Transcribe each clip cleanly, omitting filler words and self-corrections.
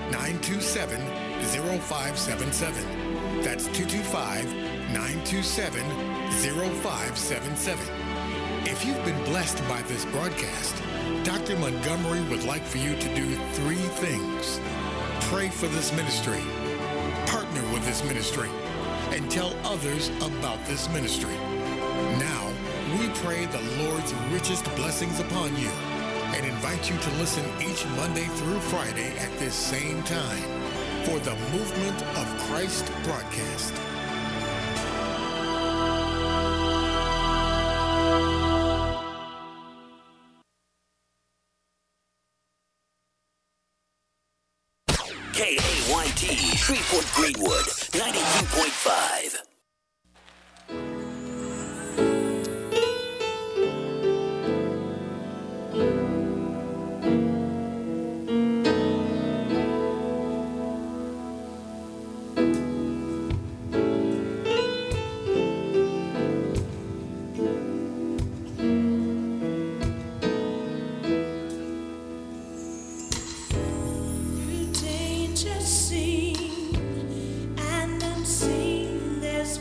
225-927-0577. That's 225-927-0577. If you've been blessed by this broadcast, Dr. Montgomery would like for you to do three things. Pray for this ministry, partner with this ministry, and tell others about this ministry. Now, we pray the Lord's richest blessings upon you and invite you to listen each Monday through Friday at this same time for the Movement of Christ broadcast. KAYT, Shreveport Greenwood, 92.5. Through danger seen and unseen, there's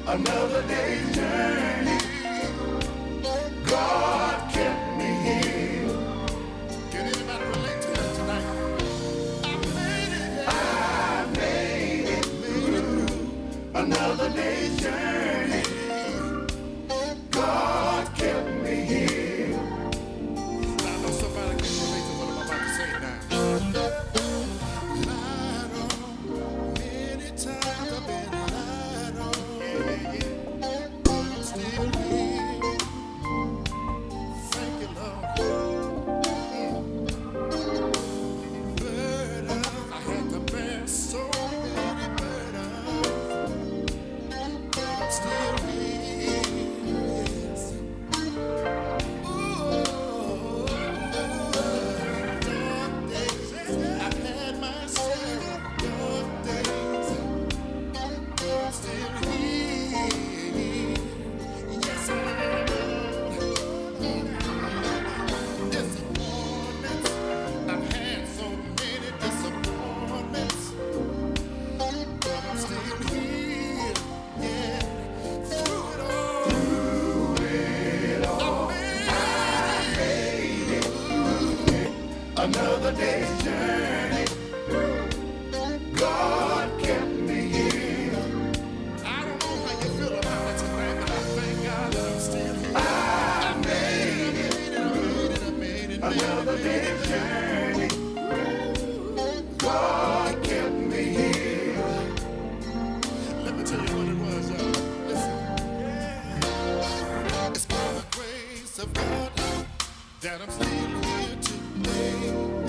Another day's journey. God kept me here. Can anybody relate to that tonight? I made it through another day's journey. God kept me here. I know somebody can relate to what I'm about to say now. Lied on many times. I've been lied on. I'm still here. Thank you, Lord. Burdens, I had to bear so many burdens, but I'm still here. Yes. Ooh, dark days, I've had my share of dark days, but I'm still here. Yes, I am. Disappointments, I've had so many disappointments, but I'm still here. Yeah, through it all, I made it. Another day's journey. God kept me here. I don't know how you feel about it tonight, but I thank God that I'm still here. I made it. Another day's journey. God kept me here. Let me tell you what it was, y'all. Listen. It's by the grace of God that I'm still here today.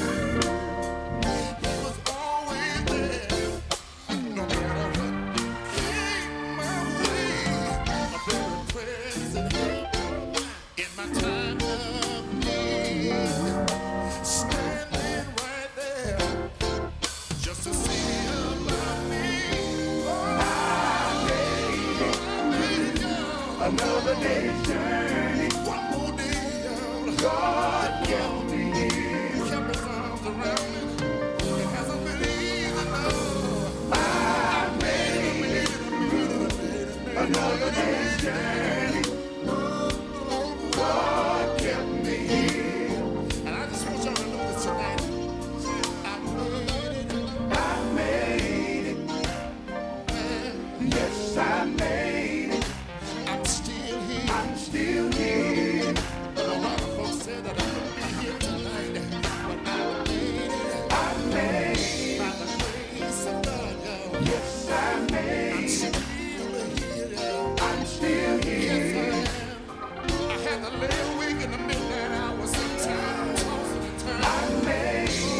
He was always there, no matter what came my way. A very present help in my time of need, standing right there just to see about me. Oh, I made it, y'all. Another day's journey. One more day, y'all. God kept me here. He kept his arms around me. It hasn't been easy, no. I made it. Another day's journey. God kept me here. And I just want y'all to know this tonight. I made it. I made it. Yes, I made it. I'm still here. I'm still here. A lot of folks said that I wouldn't be here tonight, but I made it. I made it. By the grace of God, y'all. Yes, I made it. I'm still here, y'all. I'm still here. Yes, I am. I had to lay awake in the midnight hour sometimes, tossing and turning. I made it.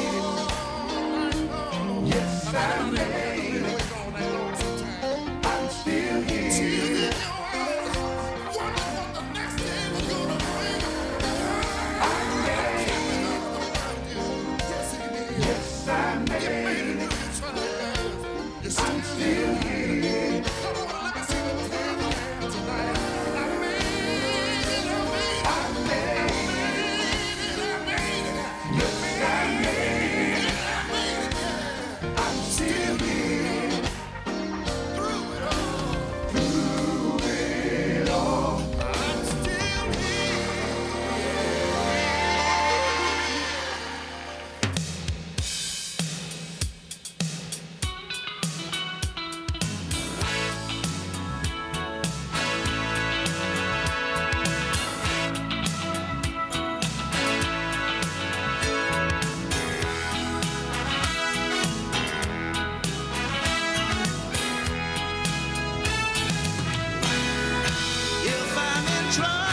Yes, I made it. All night long sometimes. I'm still here. Tears in your eyes, wondering what the next day was gonna bring. I made it. Yes, it is. Yes, I made it. You made it through your trials. You're still here. Come on, let me see those hands in the air tonight. I made it. I made it. I made it. Yes, I made it. I made it. Yeah. I'm still here. Through it all. Through it all. I'm still here. If I'm in trouble.